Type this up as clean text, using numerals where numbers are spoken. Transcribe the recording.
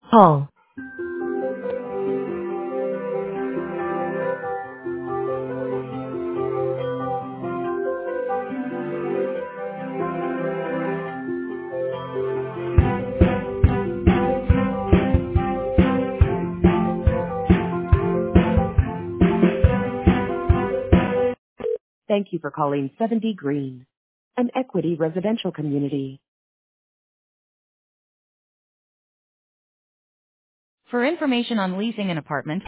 Call. Thank you for calling 70 Green, an Equity residential community. For information on leasing an apartment,